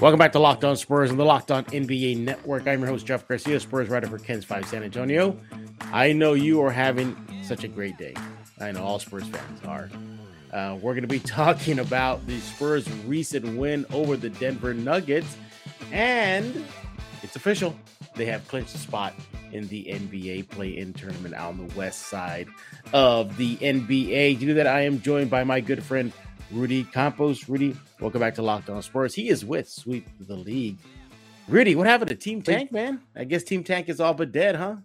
Welcome back to Locked On Spurs and the Locked On NBA Network. I'm your host, Jeff Garcia, Spurs writer for KENS 5 San Antonio. I know you are having such a great day. I know all Spurs fans are. We're going to be talking about the Spurs' recent win over the Denver Nuggets, and it's official. They have clinched a spot in the NBA play-in tournament out on the west side of the NBA. To do that, I am joined by my good friend, Rudy Campos. Rudy, welcome back to Locked On Spurs. He is with Sweep the League. Rudy, what happened to Team Tank, man? I guess Team Tank is all but dead, huh?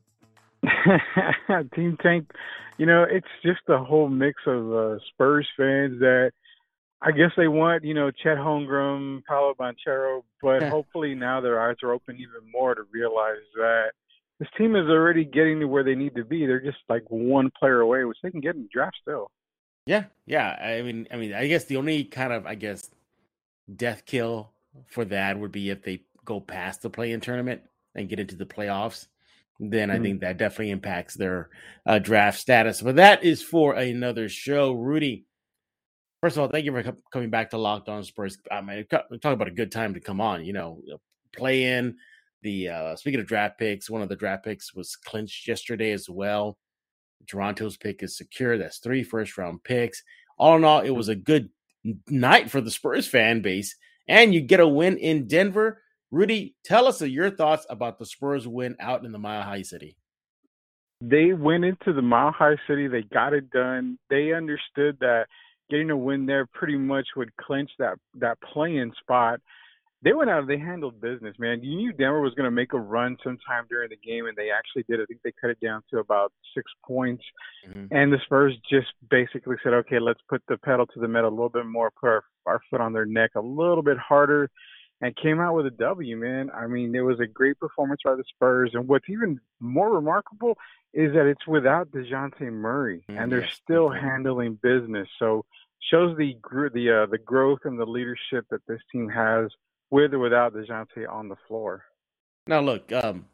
Team Tank, it's just a whole mix of Spurs fans that I guess they want, Chet Holmgren, Paolo Banchero, but hopefully now their eyes are open even more to realize that this team is already getting to where they need to be. They're just like one player away, which they can get in the draft still. Yeah. I mean, I guess the only kind of, death kill for that would be if they go past the play-in tournament and get into the playoffs. Then I think that definitely impacts their draft status. But that is for another show. Rudy, first of all, thank you for coming back to Locked On Spurs. I mean, talk about a good time to come on. Play in the speaking of draft picks, one of the draft picks was clinched yesterday as well. Toronto's pick is secure. That's 3 first-round picks. All in all, it was a good night for the Spurs fan base, and you get a win in Denver. Rudy, tell us your thoughts about the Spurs win out in the Mile High City. They went into the Mile High City. They got it done. They understood that getting a win there pretty much would clinch that play-in spot. They went out and they handled business, man. You knew Denver was going to make a run sometime during the game, and they actually did. I think they cut it down to about 6 points. And the Spurs just basically said, okay, let's put the pedal to the metal a little bit more, put our foot on their neck a little bit harder, and came out with a W, man. I mean, it was a great performance by the Spurs. And what's even more remarkable is that it's without DeJounte Murray, and they're still handling business. So shows the growth and the leadership that this team has with or without DeJounte on the floor. Now, look,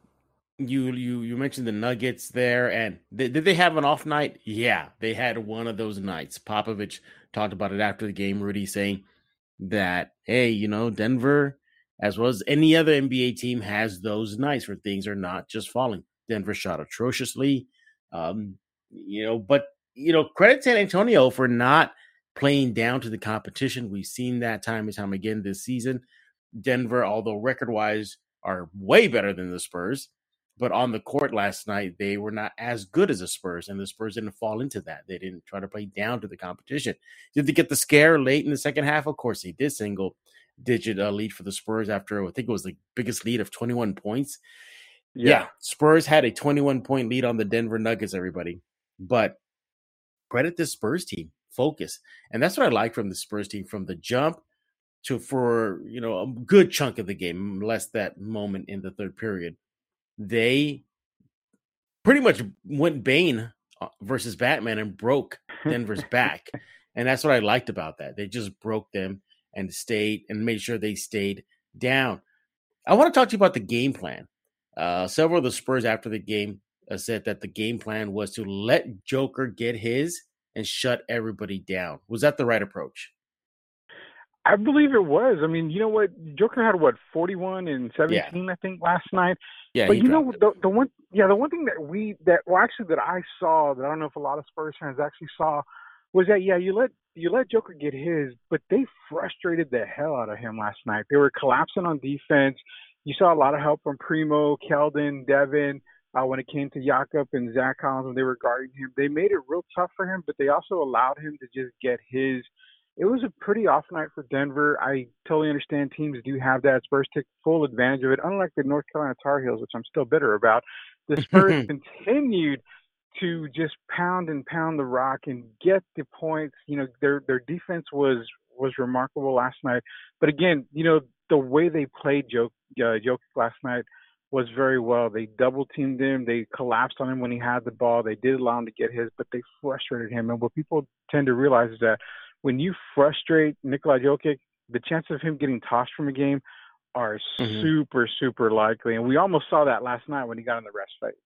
you mentioned the Nuggets there, and did they have an off night? Yeah, they had one of those nights. Popovich talked about it after the game, Rudy, saying that, hey, Denver, as well as any other NBA team, has those nights where things are not just falling. Denver shot atrociously, but credit San Antonio for not playing down to the competition. We've seen that time and time again this season. Denver, although record-wise, are way better than the Spurs, but on the court last night, they were not as good as the Spurs, and the Spurs didn't fall into that. They didn't try to play down to the competition. Did they get the scare late in the second half? Of course, they did. Single-digit lead for the Spurs after, I think it was the biggest lead of 21 points. Yeah, Spurs had a 21-point lead on the Denver Nuggets, everybody. But credit this Spurs team. Focus. And that's what I like from the Spurs team, from the jump for a good chunk of the game, less that moment in the third period. They pretty much went Bane versus Batman and broke Denver's back. And that's what I liked about that. They just broke them and made sure they stayed down. I want to talk to you about the game plan. Several of the Spurs after the game said that the game plan was to let Joker get his and shut everybody down. Was that the right approach? I believe it was. I mean, you know what? Joker had 41 and 17, I think, last night. Yeah, but the one thing that I saw that I don't know if a lot of Spurs fans actually saw was that you let Joker get his, but they frustrated the hell out of him last night. They were collapsing on defense. You saw a lot of help from Primo, Keldon, Devin. When it came to Jakob and Zach Collins, when they were guarding him, they made it real tough for him, but they also allowed him to just get his. It was a pretty off night for Denver. I totally understand teams do have that. Spurs take full advantage of it. Unlike the North Carolina Tar Heels, which I'm still bitter about, the Spurs continued to just pound the rock and get the points. Their defense was remarkable last night. But again, the way they played Jokic last night was very well. They double teamed him. They collapsed on him when he had the ball. They did allow him to get his, but they frustrated him. And what people tend to realize is that when you frustrate Nikola Jokic, the chances of him getting tossed from a game are super, super likely. And we almost saw that last night when he got in the rest phase.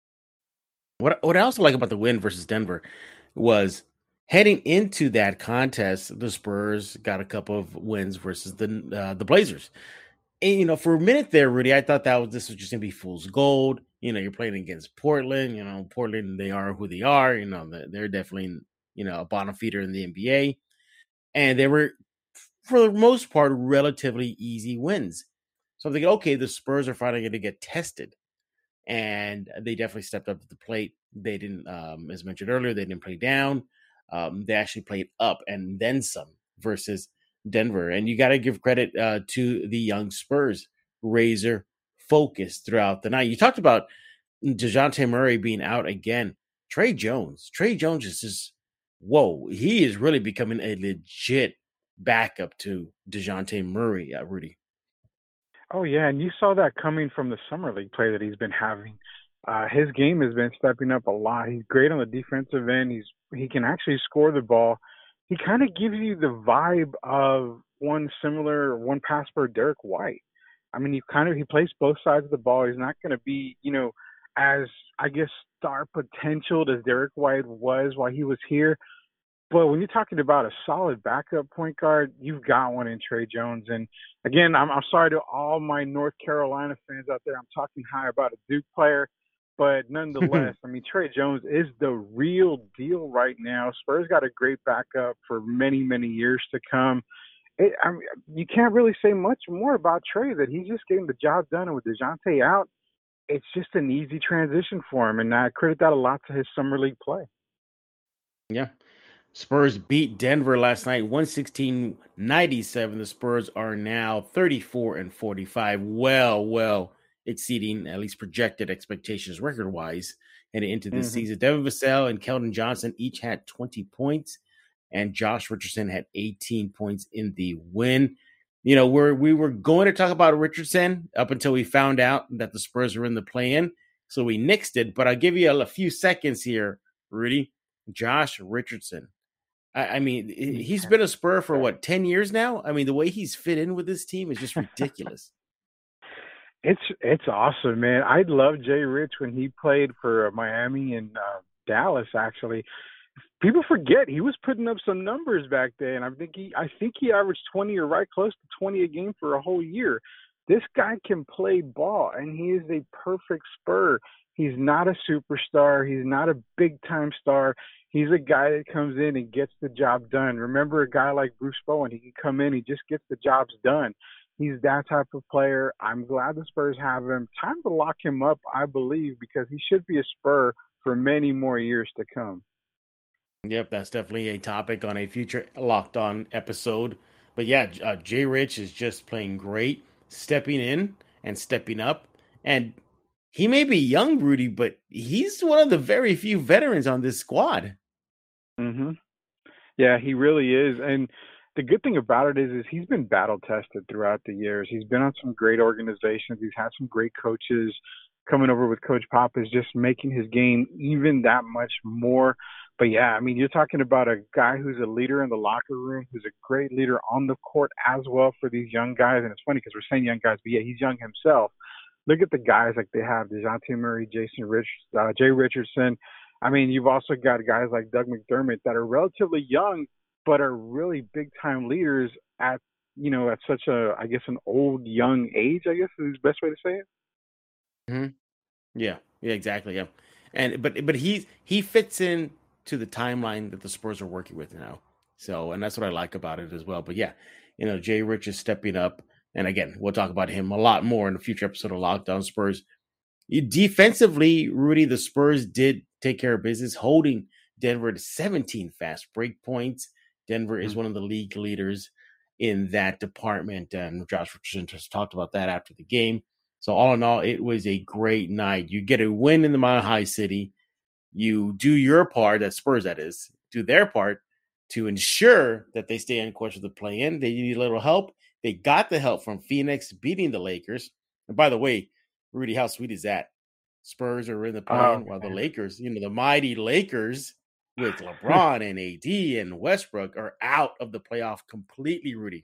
What I also like about the win versus Denver was heading into that contest, the Spurs got a couple of wins versus the Blazers. And, for a minute there, Rudy, I thought this was just gonna be fool's gold. You're playing against Portland. Portland, they are who they are. They're definitely a bottom feeder in the NBA, and they were for the most part relatively easy wins. So I'm thinking, okay, the Spurs are finally going to get tested, and they definitely stepped up to the plate. They didn't, as mentioned earlier, they didn't play down. They actually played up and then some versus Denver. And you got to give credit to the young Spurs, razor focused throughout the night. You talked about DeJounte Murray being out again. Trey Jones is just, whoa, he is really becoming a legit backup to DeJounte Murray, Rudy. Oh yeah, and you saw that coming from the summer league play that he's been having. His game has been stepping up a lot. He's great on the defensive end. He can actually score the ball. He kind of gives you the vibe of one pass per Derek White. I mean, he plays both sides of the ball. He's not going to be, as I guess star potential as Derek White was while he was here. But when you're talking about a solid backup point guard, you've got one in Trey Jones. And again, I'm sorry to all my North Carolina fans out there. I'm talking high about a Duke player, but nonetheless, I mean, Trey Jones is the real deal right now. Spurs got a great backup for many, many years to come. You can't really say much more about Trey, that he's just getting the job done. And with DeJounte out, it's just an easy transition for him. And I credit that a lot to his summer league play. Yeah. Spurs beat Denver last night 116-97. The Spurs are now 34-45. Well exceeding at least projected expectations record-wise heading into this season. Devin Vassell and Keldon Johnson each had 20 points, and Josh Richardson had 18 points in the win. We were going to talk about Richardson up until we found out that the Spurs were in the play-in, so we nixed it. But I'll give you a few seconds here, Rudy. Josh Richardson. I mean, he's been a Spur for 10 years now? I mean, the way he's fit in with this team is just ridiculous. It's awesome, man. I love Jay Rich when he played for Miami and Dallas, actually. People forget he was putting up some numbers back then. I think he averaged 20 or right close to 20 a game for a whole year. This guy can play ball, and he is a perfect Spur. He's not a superstar. He's not a big-time star. He's a guy that comes in and gets the job done. Remember a guy like Bruce Bowen, he can come in, he just gets the jobs done. He's that type of player. I'm glad the Spurs have him. Time to lock him up, I believe, because he should be a Spur for many more years to come. Yep, that's definitely a topic on a future Locked On episode. But yeah, Jay Rich is just playing great, stepping in and stepping up. And he may be young, Rudy, but he's one of the very few veterans on this squad. Yeah, he really is. And the good thing about it is he's been battle tested throughout the years. He's been on some great organizations. He's had some great coaches. Coming over with Coach Pop is just making his game even that much more. But yeah, I mean, you're talking about a guy who's a leader in the locker room, who's a great leader on the court as well for these young guys. And it's funny because we're saying young guys, but yeah, he's young himself. Look at the guys like they have DeJounte Murray, Jay Richardson. I mean, you've also got guys like Doug McDermott that are relatively young, but are really big-time leaders at such an old, young age, I guess is the best way to say it. Yeah, exactly. Yeah. But he fits in to the timeline that the Spurs are working with now. So, and that's what I like about it as well. But yeah, Jay Rich is stepping up. And again, we'll talk about him a lot more in a future episode of Locked On Spurs. Defensively, Rudy, the Spurs did take care of business, holding Denver to 17 fast break points. Denver is one of the league leaders in that department, and Josh Richardson just talked about that after the game. So all in all, it was a great night. You get a win in the Mile High City. You do your part, that Spurs that is, do their part to ensure that they stay on course with the play-in. They need a little help. They got the help from Phoenix beating the Lakers. And by the way, Rudy, how sweet is that? Spurs are in the play-in while the Lakers, the mighty Lakers with LeBron and AD and Westbrook are out of the playoff completely, Rudy.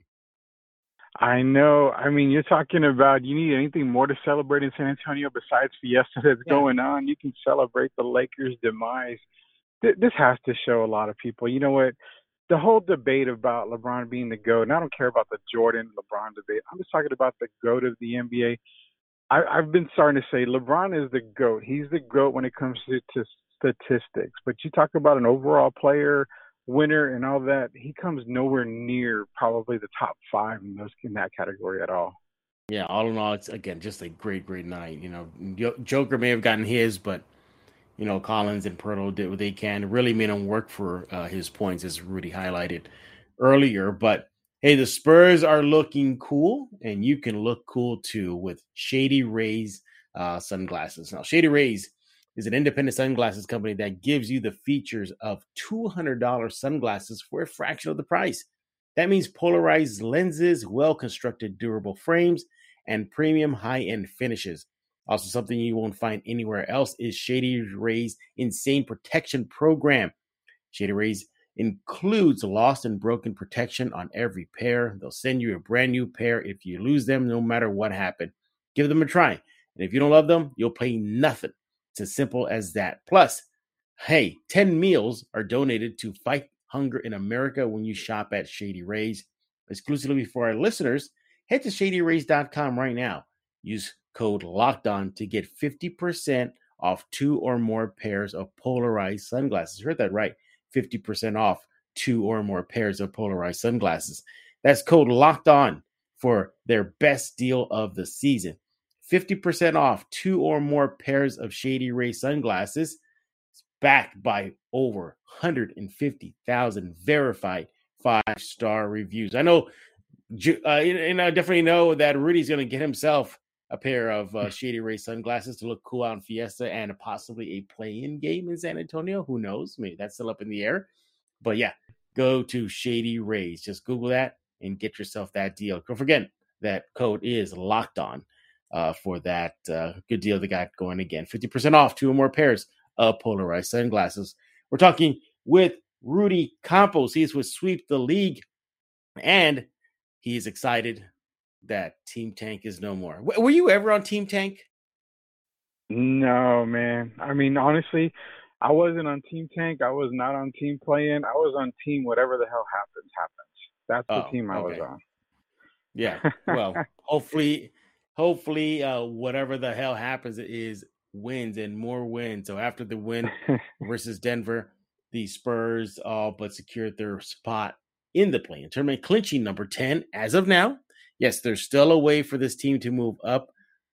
I know. I mean, you're talking about you need anything more to celebrate in San Antonio besides Fiesta that's going on. You can celebrate the Lakers' demise. This has to show a lot of people. You know what? the whole debate about LeBron being the GOAT, and I don't care about the Jordan LeBron debate. I'm just talking about the GOAT of the NBA. I've been starting to say LeBron is the GOAT. He's the GOAT when it comes to statistics. But you talk about an overall player, winner, and all that, he comes nowhere near probably the top five in that category at all. Yeah, all in all, it's again just a great night. Joker may have gotten his, but Collins and Pirtle did what they can. Really made him work for his points, as Rudy highlighted earlier. But hey, the Spurs are looking cool, and you can look cool too with Shady Rays sunglasses. Now, Shady Rays is an independent sunglasses company that gives you the features of $200 sunglasses for a fraction of the price. That means polarized lenses, well-constructed durable frames, and premium high-end finishes. Also, something you won't find anywhere else is Shady Rays' Insane Protection Program. Shady Rays includes lost and broken protection on every pair. They'll send you a brand new pair if you lose them, no matter what happened. Give them a try. And if you don't love them, you'll pay nothing. It's as simple as that. Plus, hey, 10 meals are donated to fight hunger in America when you shop at Shady Rays. Exclusively for our listeners, head to shadyrays.com right now. Use code LOCKEDON to get 50% off 2 or more pairs of polarized sunglasses. You heard that right. 50% off 2 or more pairs of polarized sunglasses. That's code LOCKEDON for their best deal of the season. 50% off 2 or more pairs of Shady Ray sunglasses, backed by over 150,000 verified 5-star reviews. I know, and I definitely know that Rudy's going to get himself a pair of Shady Ray sunglasses to look cool out in Fiesta and possibly a play-in game in San Antonio. Who knows? Maybe that's still up in the air. But yeah, go to Shady Rays. Just Google that and get yourself that deal. Don't forget that code is locked on for that good deal they got going again. 50% off 2 or more pairs of polarized sunglasses. We're talking with Rudy Campos. He's with Sweep the League, and he's excited that Team Tank is no more. Were you ever on Team Tank? No, man. I mean, honestly, I wasn't on Team Tank. I was not on Team Play-In. I was on Team whatever the hell happens. That's the team I was on. Yeah. Well, hopefully, whatever the hell happens is wins and more wins. So after the win versus Denver, the Spurs all but secured their spot in the play-in tournament, clinching number 10 as of now. Yes, there's still a way for this team to move up,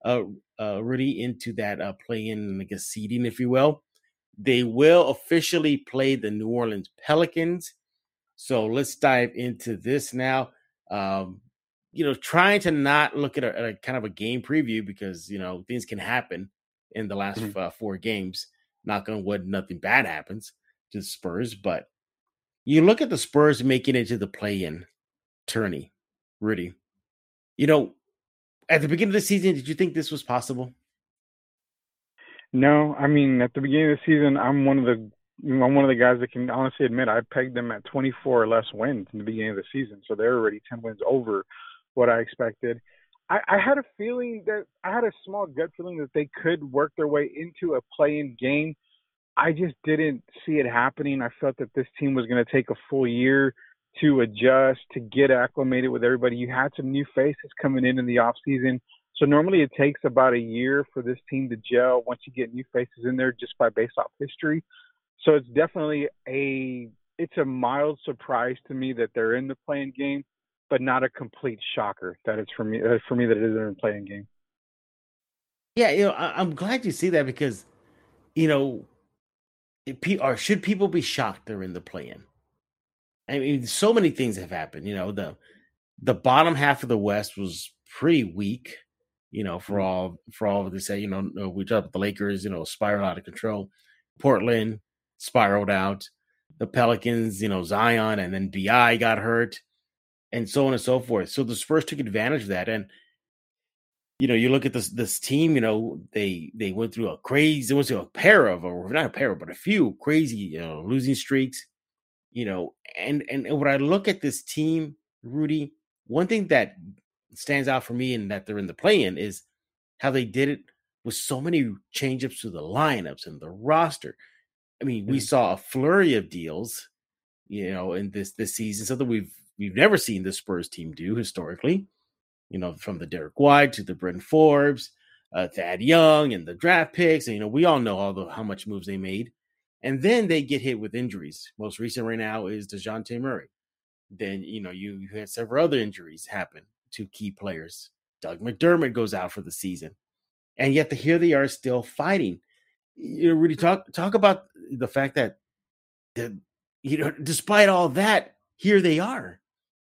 Rudy, into that play-in, like a seeding, if you will. They will officially play the New Orleans Pelicans. So let's dive into this now. Trying to not look at a kind of a game preview because, things can happen in the last 4 games. Knock on wood, nothing bad happens to the Spurs. But you look at the Spurs making it to the play-in tourney, Rudy. At the beginning of the season, did you think this was possible? No, I mean, at the beginning of the season, I'm one of the guys that can honestly admit I pegged them at 24 or less wins in the beginning of the season. So they're already 10 wins over what I expected. I had a small gut feeling that they could work their way into a play-in game. I just didn't see it happening. I felt that this team was going to take a full year to adjust, to get acclimated with everybody. You had some new faces coming in the offseason. So normally it takes about a year for this team to gel once you get new faces in there just based off history. So it's definitely it's a mild surprise to me that they're in the play-in game, but not a complete shocker that it's for me that it is in the play-in game. Yeah, I'm glad you see that because, should people be shocked they're in the play-in? I mean, so many things have happened. The bottom half of the West was pretty weak. For all they say, we talked about the Lakers, spiral out of control. Portland spiraled out. The Pelicans, Zion, and then BI got hurt, and so on and so forth. So the Spurs took advantage of that. And, you look at this team, they went through a few crazy, losing streaks, and when I look at this team, Rudy, one thing that stands out for me and that they're in the play-in is how they did it with so many change-ups to the lineups and the roster. I mean, we saw a flurry of deals in this season, something we've never seen the Spurs team do historically. From the Derek White to the Bryn Forbes, Thad Young, and the draft picks, and we all know how much moves they made, and then they get hit with injuries. Most recent right now is DeJounte Murray. Then you had several other injuries happen to key players. Doug McDermott goes out for the season, and yet here they are still fighting. Really talk about the fact that despite all that, here they are.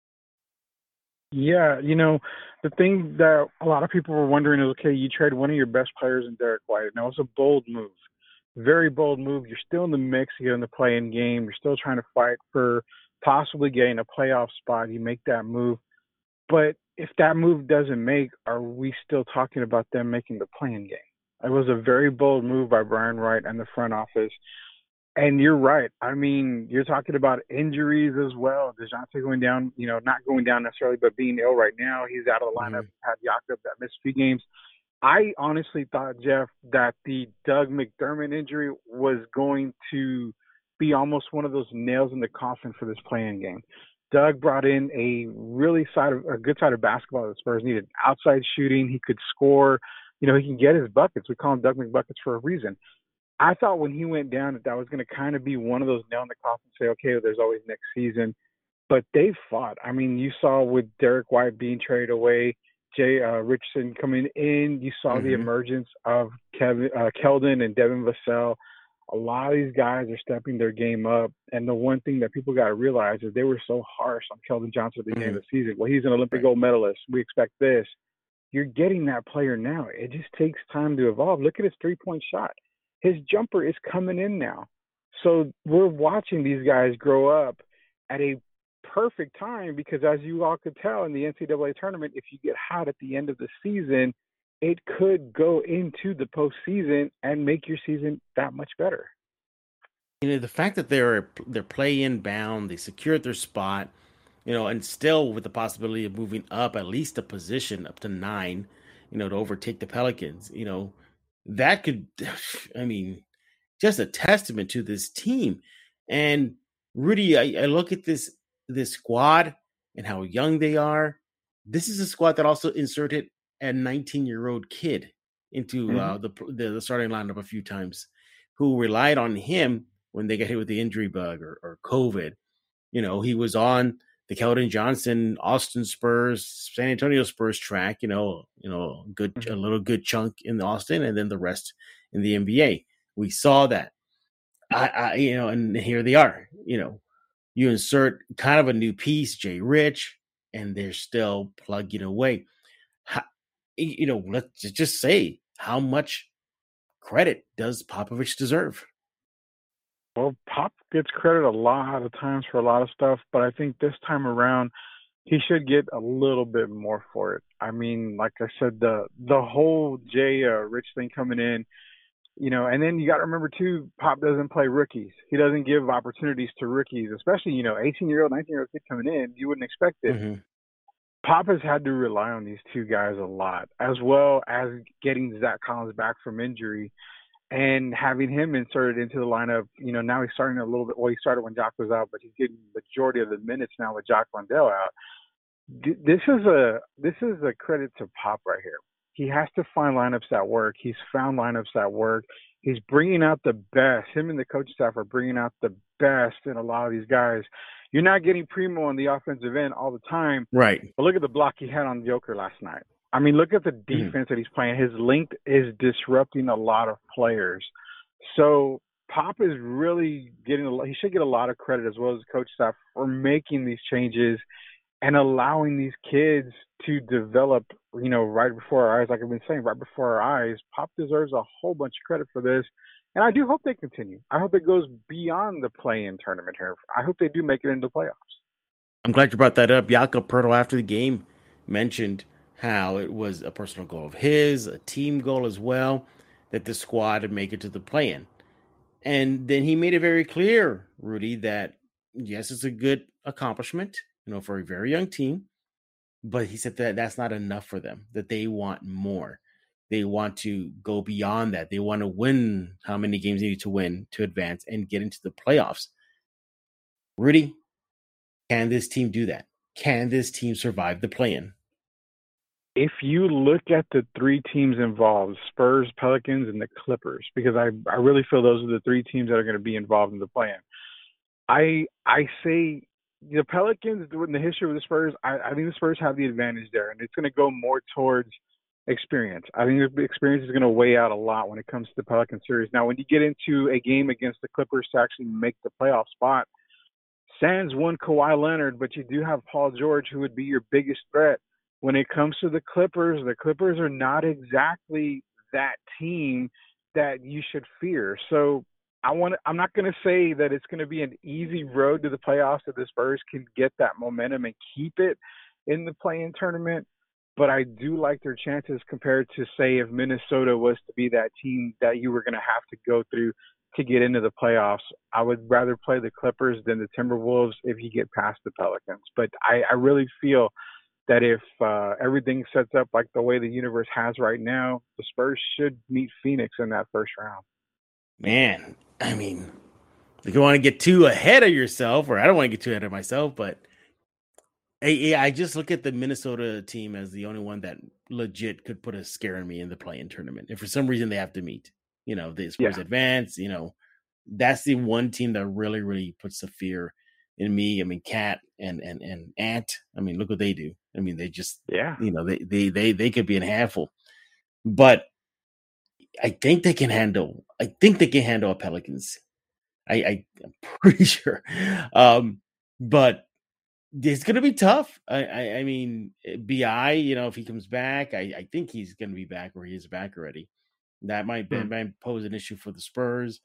Yeah, the thing that a lot of people were wondering is, okay, you trade one of your best players in Derek White. Now, it's a bold move, very bold move. You're still in the mix, you're in the play-in game. You're still trying to fight for possibly getting a playoff spot. You make that move. But if that move doesn't make, are we still talking about them making the play-in game? It was a very bold move by Brian Wright and the front office. And you're right. I mean, you're talking about injuries as well. DeJounte going down, not going down necessarily, but being ill right now. He's out of the lineup. Had Jakob that missed a few games. I honestly thought, Jeff, that the Doug McDermott injury was going to be almost one of those nails in the coffin for this play-in game. Doug brought in a good side of basketball that the Spurs needed. Outside shooting, he could score. He can get his buckets. We call him Doug McBuckets for a reason. I thought when he went down that was going to kind of be one of those nail in the coffin, say, okay, there's always next season. But they fought. I mean, you saw with Derek White being traded away, Jay Richardson coming in, you saw the emergence of Keldon and Devin Vassell. A lot of these guys are stepping their game up. And the one thing that people got to realize is they were so harsh on Keldon Johnson at the beginning of the season. Well, he's an Olympic gold medalist. We expect this. You're getting that player now. It just takes time to evolve. Look at his three-point shot. His jumper is coming in now. So we're watching these guys grow up at a perfect time because, as you all could tell in the NCAA tournament, if you get hot at the end of the season, it could go into the postseason and make your season that much better. The fact that they're play-in bound, they secured their spot, and still with the possibility of moving up at least a position up to 9, to overtake the Pelicans, that could, just a testament to this team. And Rudy, I look at this squad and how young they are. This is a squad that also inserted a 19-year-old kid into the starting lineup a few times, who relied on him when they got hit with the injury bug or COVID. He was on the Keldon Johnson, Austin Spurs, San Antonio Spurs track, a little good chunk in Austin, and then the rest in the NBA. We saw that, and here they are. You insert kind of a new piece, Jay Rich, and they're still plugging away. Let's just say, how much credit does Popovich deserve? Well, Pop gets credit a lot of times for a lot of stuff, but I think this time around he should get a little bit more for it. I mean, like I said, the whole Jay Rich thing coming in, and then you got to remember too, Pop doesn't play rookies. He doesn't give opportunities to rookies, especially 18-year-old, 19-year-old kid coming in. You wouldn't expect it. Pop has had to rely on these two guys a lot, as well as getting Zach Collins back from injury. And having him inserted into the lineup, now he's starting a little bit. Well, he started when Jock was out, but he's getting the majority of the minutes now with Jock Landale out. This is a credit to Pop right here. He has to find lineups that work. He's found lineups that work. He's bringing out the best. Him and the coaching staff are bringing out the best in a lot of these guys. You're not getting Primo on the offensive end all the time, right? But look at the block he had on Joker last night. I mean, look at the defense that he's playing. His length is disrupting a lot of players. So Pop is really he should get a lot of credit, as well as the coach staff, for making these changes and allowing these kids to develop, right before our eyes. Like I've been saying, right before our eyes. Pop deserves a whole bunch of credit for this. And I do hope they continue. I hope it goes beyond the play-in tournament here. I hope they do make it into the playoffs. I'm glad you brought that up. Jakob Poeltl, after the game, mentioned how it was a personal goal of his, a team goal as well, that the squad would make it to the play-in. And then he made it very clear, Rudy, that yes, it's a good accomplishment, for a very young team, but he said that that's not enough for them, that they want more. They want to go beyond that. They want to win how many games they need to win to advance and get into the playoffs. Rudy, Can this team do that? Can this team survive the play-in? If you look at the three teams involved, Spurs, Pelicans, and the Clippers, because I really feel those are the three teams that are going to be involved in the plan. I say the Pelicans, in the history of the Spurs, I think the Spurs have the advantage there, and it's going to go more towards experience. I think the experience is going to weigh out a lot when it comes to the Pelican series. Now, when you get into a game against the Clippers to actually make the playoff spot, sans one Kawhi Leonard, but you do have Paul George, who would be your biggest threat. When it comes to the Clippers are not exactly that team that you should fear. So I'm not going to say that it's going to be an easy road to the playoffs that the Spurs can get that momentum and keep it in the play-in tournament, but I do like their chances compared to, say, if Minnesota was to be that team that you were going to have to go through to get into the playoffs. I would rather play the Clippers than the Timberwolves if you get past the Pelicans. But I really feel that if everything sets up like the way the universe has right now, the Spurs should meet Phoenix in that first round. Man, I mean, if you want to get too ahead of yourself, or I don't want to get too ahead of myself, but I just look at the Minnesota team as the only one that legit could put a scare in me in the play-in tournament. If for some reason they have to meet, the Spurs advance, that's the one team that really, really puts the fear in me. I mean, Cat and Ant. I mean, look what they do. I mean, they just, they could be in handful. But I think they can handle a Pelicans. I'm pretty sure. But it's going to be tough. I mean, BI, if he comes back, I think he's going to be back, or he is back already. That might pose an issue for the Spurs.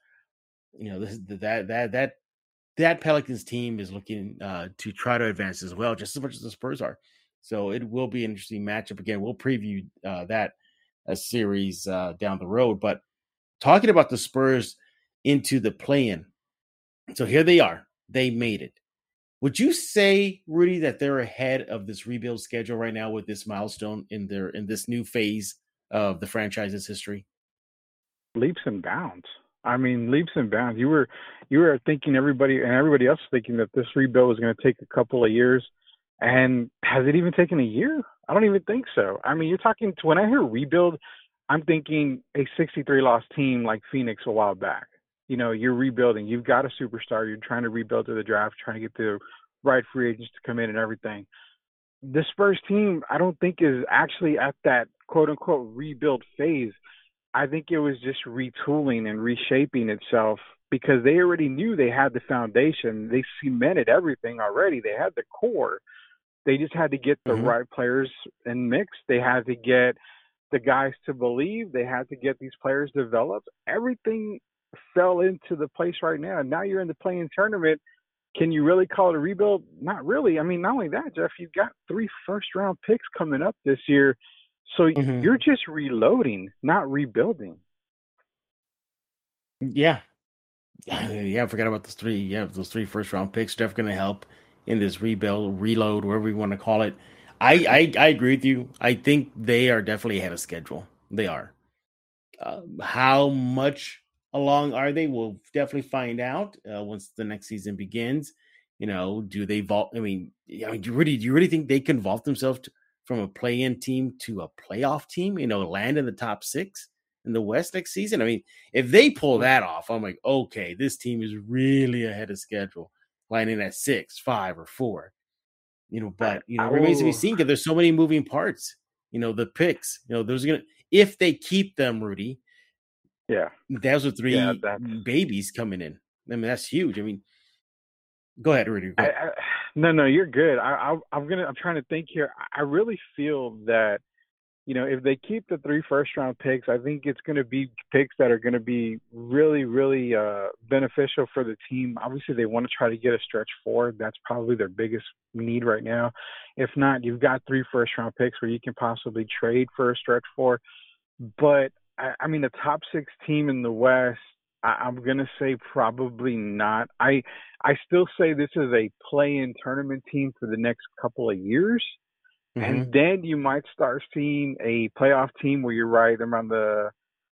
That Pelicans team is looking to try to advance as well, just as much as the Spurs are. So it will be an interesting matchup. Again, we'll preview that series down the road. But talking about the Spurs into the play-in, so here they are. They made it. Would you say, Rudy, that they're ahead of this rebuild schedule right now with this milestone in this new phase of the franchise's history? Leaps and bounds. I mean, leaps and bounds. You were thinking everybody else was thinking that this rebuild was going to take a couple of years, and has it even taken a year? I don't even think so. I mean, you're talking when I hear rebuild, I'm thinking a 63-loss team like Phoenix a while back. You're rebuilding. You've got a superstar. You're trying to rebuild through the draft, trying to get the right free agents to come in and everything. The Spurs team, I don't think, is actually at that quote-unquote rebuild phase. I think it was just retooling and reshaping itself because they already knew they had the foundation. They cemented everything already. They had the core. They just had to get the right players in mix. They had to get the guys to believe. They had to get these players developed. Everything fell into the place right now. Now you're in the play-in tournament. Can you really call it a rebuild? Not really. I mean, not only that, Jeff, you've got 3 first-round picks coming up this year. So you're just reloading, not rebuilding. Yeah. I forgot about those 3. Yeah, those 3 first-round picks. Definitely going to help in this reload, whatever you want to call it. I agree with you. I think they are definitely ahead of schedule. They are. How much along are they? We'll definitely find out once the next season begins. Do they vault? I mean, do you really think they can vault themselves from a play-in team to a playoff team? Land in the top 6 in the West next season. I mean, if they pull that off, I'm like, okay, this team is really ahead of schedule, landing at 6, 5, or 4. But remains to be seen because there's so many moving parts. The picks. Those are gonna, if they keep them, Rudy. Yeah, those are 3 babies coming in. I mean, that's huge. I mean, go ahead, Rudy. Go ahead. No, you're good. I'm trying to think here. I really feel that if they keep the 3 first-round picks, I think it's going to be picks that are going to be really, really beneficial for the team. Obviously, they want to try to get a stretch 4. That's probably their biggest need right now. If not, you've got 3 first-round picks where you can possibly trade for a stretch 4. But I mean, the top 6 team in the West, I'm going to say probably not. I still say this is a play-in tournament team for the next couple of years. And then you might start seeing a playoff team where you're right around the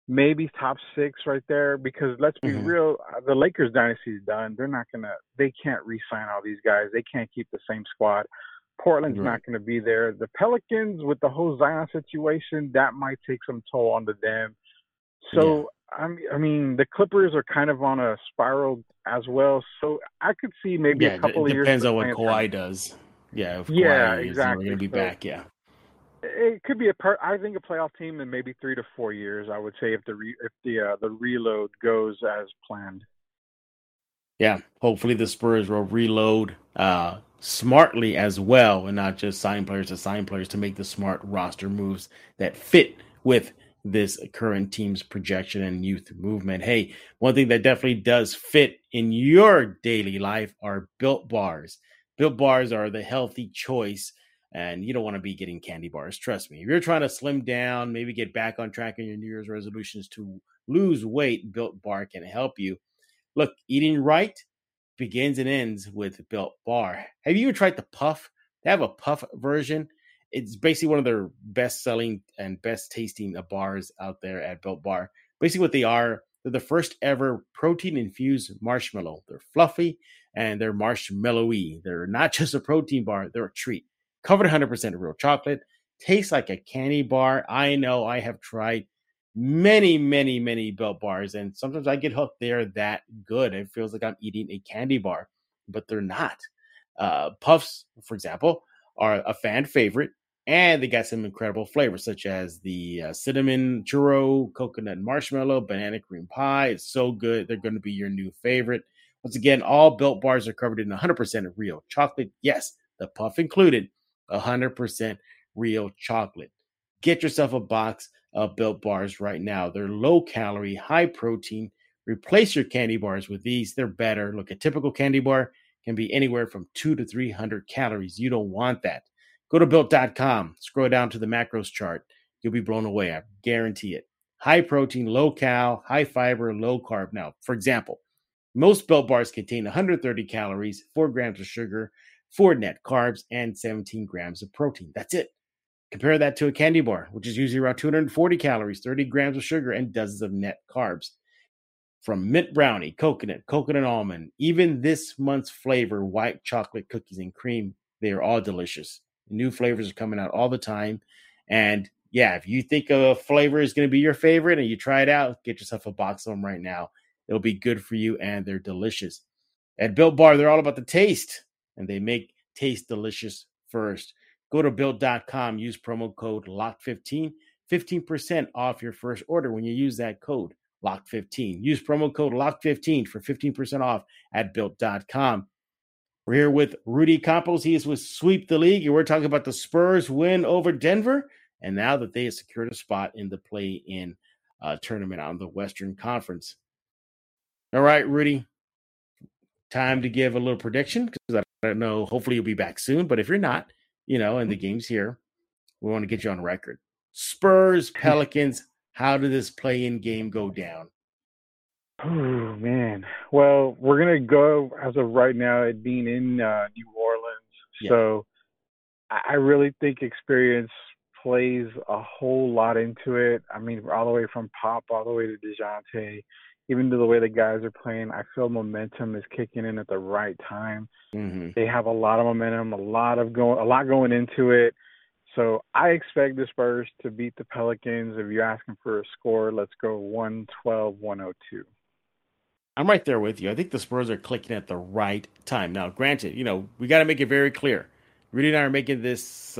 maybe top 6 right there. Because let's be Hmm. real, the Lakers dynasty is done. They can't re-sign all these guys. They can't keep the same squad. Portland's Right. not going to be there. The Pelicans, with the whole Zion situation, that might take some toll on them. Yeah. So I mean, the Clippers are kind of on a spiral as well. So I could see maybe a Yeah. couple It of years of depends the on what playing Kawhi tournament. does. Yeah. If Yeah, Kawhi is never going exactly. to be So back. Yeah. it could be I think a playoff team in maybe 3 to 4 years. I would say if the reload goes as planned. Yeah. Hopefully the Spurs will reload smartly as well and not just sign players to sign players to make the smart roster moves that fit with this current team's projection and youth movement. Hey, one thing that definitely does fit in your daily life are built bars. Built bars are the healthy choice, and you don't want to be getting candy bars. Trust me. If you're trying to slim down, maybe get back on track on your New Year's resolutions to lose weight, Built Bar can help you. Look, eating right begins and ends with Built Bar. Have you ever tried the Puff? They have a Puff version. It's basically one of their best selling and best tasting bars out there at Built Bar. Basically, what they are, they're the first ever protein infused marshmallow. They're fluffy and they're marshmallowy. They're not just a protein bar, they're a treat. Covered 100% real chocolate. Tastes like a candy bar. I know I have tried many Built bars, and sometimes I get hooked. They're that good. It feels like I'm eating a candy bar, but they're not. Puffs, for example, are a fan favorite, and they got some incredible flavors, such as the cinnamon churro, coconut marshmallow, banana cream pie. It's so good. They're going to be your new favorite. Once again, all Built bars are covered in 100% real chocolate. Yes, the puff included, 100% real chocolate. Get yourself a box of Built bars right now. They're low calorie, high protein. Replace your candy bars with these. They're better. Look, a typical candy bar can be anywhere from 200 to 300 calories. You don't want that. Go to built.com, scroll down to the macros chart. You'll be blown away. I guarantee it. High protein, low cal, high fiber, low carb. Now, for example, most Built bars contain 130 calories, 4 grams of sugar, 4 net carbs, and 17 grams of protein. That's it. Compare that to a candy bar, which is usually around 240 calories, 30 grams of sugar, and dozens of net carbs. From mint brownie, coconut almond, even this month's flavor, white chocolate cookies and cream, they are all delicious. New flavors are coming out all the time. And yeah, if you think a flavor is going to be your favorite and you try it out, get yourself a box of them right now. It'll be good for you and they're delicious. At Built Bar, they're all about the taste and they make taste delicious first. Go to built.com, use promo code LOCK15, 15% off your first order when you use that code LOCK15. Use promo code LOCK15 for 15% off at built.com. We're here with Rudy Campos. He is with Sweep the League, and we're talking about the Spurs win over Denver, and now that they have secured a spot in the play-in tournament on the Western Conference. All right, Rudy, time to give a little prediction because I don't know. Hopefully, you'll be back soon, but if you're not, and the game's here, we want to get you on record. Spurs, Pelicans, how did this play-in game go down? Oh man. Well, we're gonna go as of right now, it being in New Orleans. Yeah. So I really think experience plays a whole lot into it. I mean, all the way from Pop all the way to DeJounte, even to the way the guys are playing, I feel momentum is kicking in at the right time. Mm-hmm. They have a lot of momentum, a lot going into it. So I expect the Spurs to beat the Pelicans. If you're asking for a score, let's go 112-102. I'm right there with you. I think the Spurs are clicking at the right time. Now, granted, we got to make it very clear. Rudy and I are making this,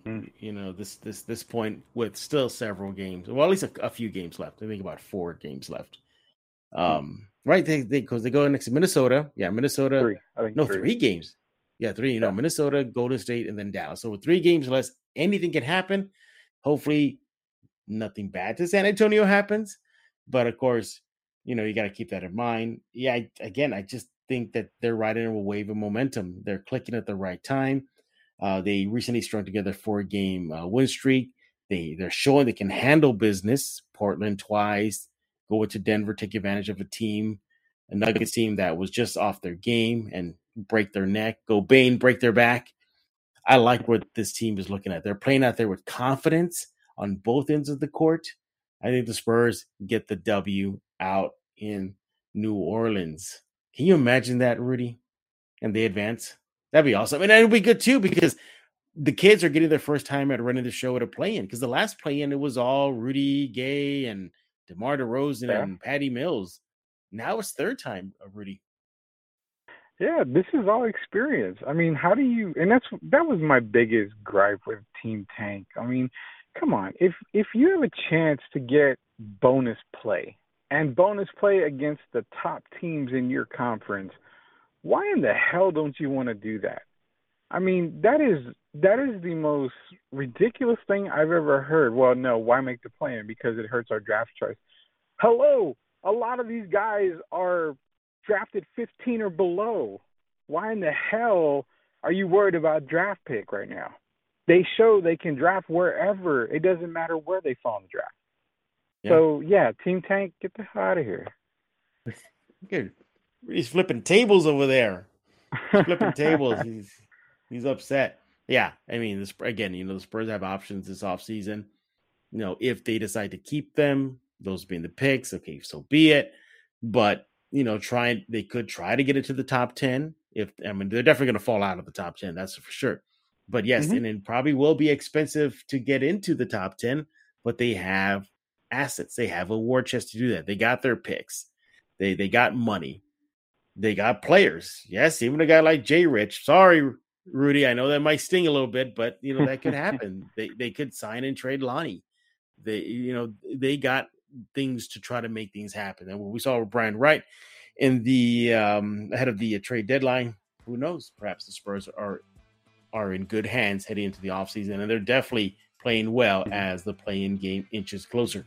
this point with still several games. Well, at least a few games left. I think about 4 games left. Right? Because they go next to Minnesota. Yeah, Minnesota. Three. I think No, three. 3 games. Yeah, 3. Yeah. Minnesota, Golden State, and then Dallas. So with 3 games less, anything can happen. Hopefully, nothing bad to San Antonio happens. But of course, you got to keep that in mind. Yeah, I just think that they're riding a wave of momentum. They're clicking at the right time. They recently strung together a 4-game win streak. They're showing they can handle business. Portland twice, go into Denver, take advantage of a Nuggets team that was just off their game and break their neck. Go Bane, break their back. I like what this team is looking at. They're playing out there with confidence on both ends of the court. I think the Spurs get the W out in New Orleans. Can you imagine that, Rudy? And they advance? That'd be awesome. And it'll be good too, because the kids are getting their first time at running the show at a play-in. Because the last play-in, it was all Rudy Gay and DeMar DeRozan and Patty Mills. Now it's third time, Rudy. Yeah, this is all experience. I mean, how do you? And that was my biggest gripe with Team Tank. I mean, come on, if you have a chance to get bonus play against the top teams in your conference, why in the hell don't you want to do that? I mean, that is the most ridiculous thing I've ever heard. Well, no, why make the play-in? Because it hurts our draft choice. Hello, a lot of these guys are drafted 15 or below. Why in the hell are you worried about draft pick right now? They show they can draft wherever. It doesn't matter where they fall in the draft. Yeah. So, yeah, Team Tank, get the hell out of here. Good. He's flipping tables over there. Flipping tables. He's upset. Yeah, I mean, the Spurs have options this offseason. If they decide to keep them, those being the picks, okay, so be it. But they could try to get it to the top 10. They're definitely going to fall out of the top 10, that's for sure. But yes, and it probably will be expensive to get into the top 10, but they have assets. They have a war chest to do that. They got their picks. They got money. They got players. Yes, even a guy like Jay Rich. Sorry, Rudy, I know that might sting a little bit, but that could happen. They could sign and trade Lonnie. They got things to try to make things happen. And what we saw with Brian Wright in the ahead of the trade deadline, who knows? Perhaps the Spurs are in good hands heading into the offseason, and they're definitely playing well as the play-in game inches closer.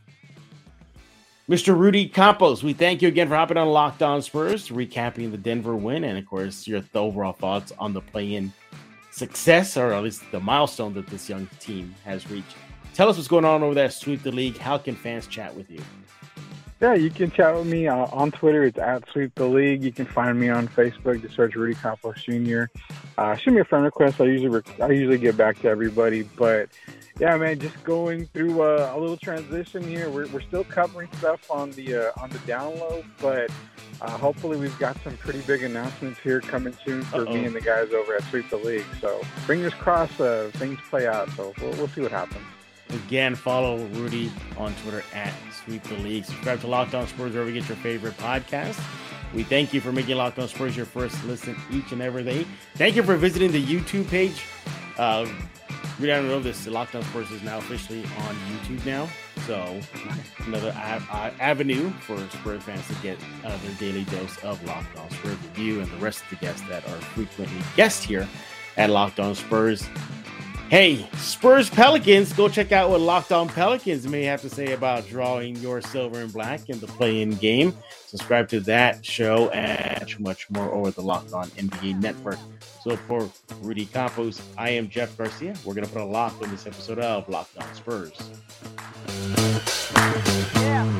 Mr. Rudy Campos, we thank you again for hopping on Locked On Spurs, recapping the Denver win, and of course your overall thoughts on the play-in success, or at least the milestone that this young team has reached. Tell us what's going on over there at Sweep the League. How can fans chat with you? Yeah, you can chat with me on Twitter. It's at Sweep the League. You can find me on Facebook. Just search Rudy Campos Jr. Shoot me a friend request. I usually get back to everybody. But yeah, man, just going through a little transition here. We're still covering stuff on the download, but hopefully we've got some pretty big announcements here coming soon for me and the guys over at Sweep the League. So fingers crossed, things play out. So we'll see what happens. Again, follow Rudy on Twitter at Sweep the League. Subscribe to Locked On Spurs wherever you get your favorite podcast. We thank you for making Locked On Spurs your first listen each and every day. Thank you for visiting the YouTube page. Really, I don't know this. Locked On Spurs is now officially on YouTube now. So another avenue for Spurs fans to get their daily dose of Locked On Spurs with you and the rest of the guests that are frequently guests here at Locked On Spurs. Hey, Spurs Pelicans, go check out what Locked On Pelicans may have to say about drawing your silver and black in the play-in game. Subscribe to that show and much more over the Locked On NBA Network. So for Rudy Campos, I am Jeff Garcia. We're going to put a lock on this episode of Locked On Spurs. Yeah.